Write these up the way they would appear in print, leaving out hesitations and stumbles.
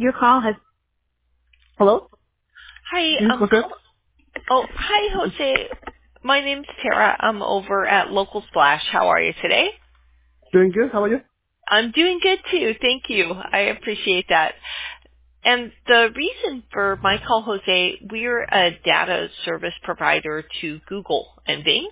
Your call has. Hello? Hi, This is Jose. hi, Jose. My name's Tara. I'm over at Local Splash. How are you today? Doing good. How are you? I'm doing good too. Thank you. I appreciate that. And the reason for my call, Jose, we're a data service provider to Google and Bing,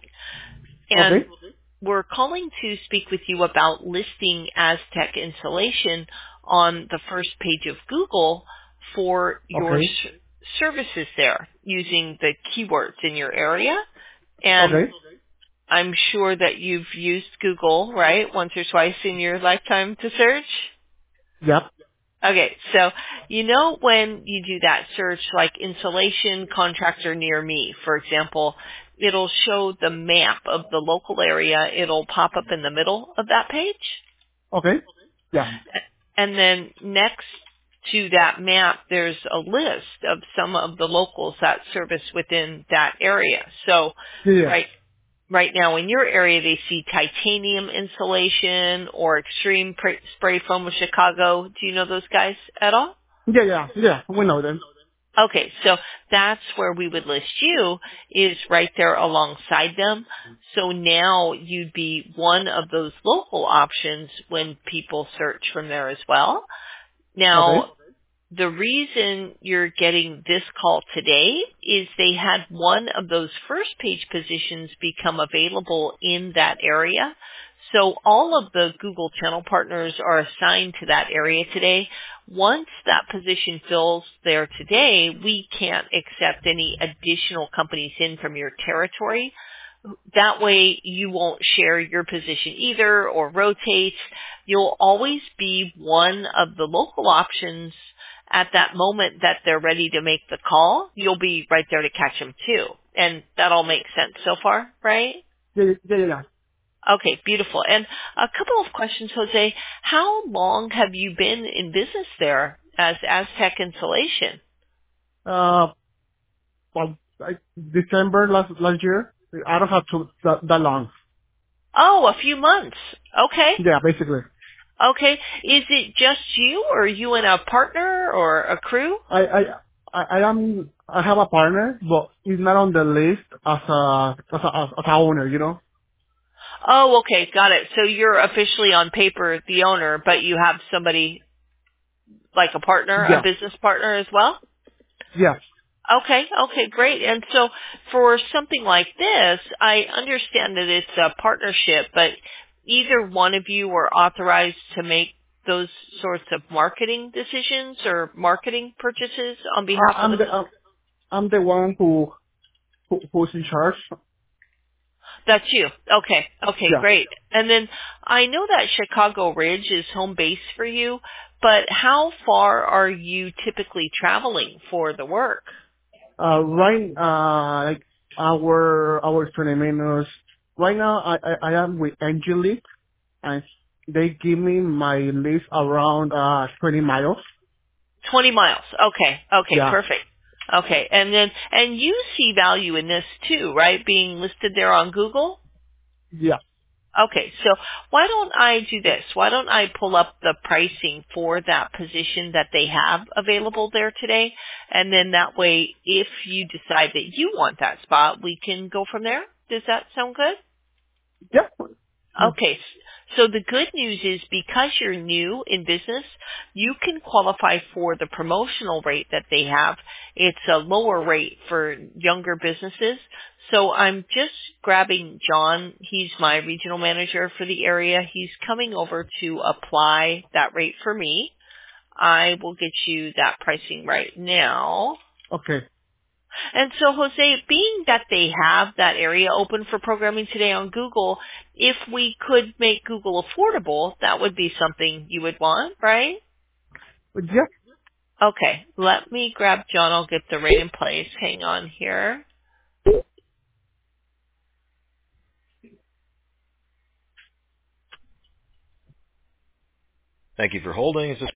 and Okay. we're calling to speak with you about listing Aztec Insulation on the first page of Google for your Okay. services there using the keywords in your area. And Okay. I'm sure that you've used Google, right, once or twice in your lifetime to search. Yep. Okay, so you know when you do that search like insulation contractor near me, for example, it'll show the map of the local area. It'll pop up in the middle of that page. Okay. Yeah. And then next to that map, there's a list of some of the locals that service within that area. So Yeah. Yeah. right now in your area, they see titanium insulation or extreme spray foam of Chicago. Do you know those guys at all? Yeah. Yeah. Yeah. We know them. Okay, so that's where we would list you, is right there alongside them. So now you'd be one of those local options when people search from there as well. Okay. Now, the reason you're getting this call today is they had one of those first page positions become available in that area. So all of the Google channel partners are assigned to that area today. Once that position fills there today, we can't accept any additional companies in from your territory. That way you won't share your position either or rotate. You'll always be one of the local options at that moment that they're ready to make the call. You'll be right there to catch them too. And that all makes sense so far, right? Yeah. Yeah. Yeah. Yeah. Okay, beautiful. And a couple of questions, Jose. How long have you been in business there as Aztec Insulation? Well, December last year. I don't have to that long. Oh, a few months. Okay. Yeah. Basically, Okay. Is it just you or you and a partner or a crew? I I I have a partner, but he's not on the list as a owner. You know. Oh, okay. Got it. So you're officially on paper the owner, but you have somebody like a partner, a Yeah. business partner as well? Yeah. Okay, okay, great. And so for something like this, I understand that it's a partnership, but either one of you are authorized to make those sorts of marketing decisions or marketing purchases on behalf of I'm the. the one who's in charge. That's you. Okay, okay, Yeah. great. And then I know that Chicago Ridge is home base for you, but how far are you typically traveling for the work? Right, like our 20 minutes. Right now, I am with Angelique, and they give me my list around 20 miles. 20 miles. Okay. Okay. Yeah, Perfect. Okay. And you see value in this too, right? Being listed there on Google? yeah, Okay. So why don't I do this? Why don't I pull up the pricing for that position that they have available there today? And then that way, if you decide that you want that spot, we can go from there. Does that sound good? yeah. Okay. So the good news is because you're new in business, you can qualify for the promotional rate that they have. It's a lower rate for younger businesses. So I'm just grabbing John. He's my regional manager for the area. He's coming over to apply that rate for me. I will get you that pricing right now. Okay. And so, Jose, being that they have that area open for programming today on Google, if we could make Google affordable, that would be something you would want, right? Yeah. Okay, let me grab John. I'll get the rate in place. Hang on here. Thank you for holding. Is this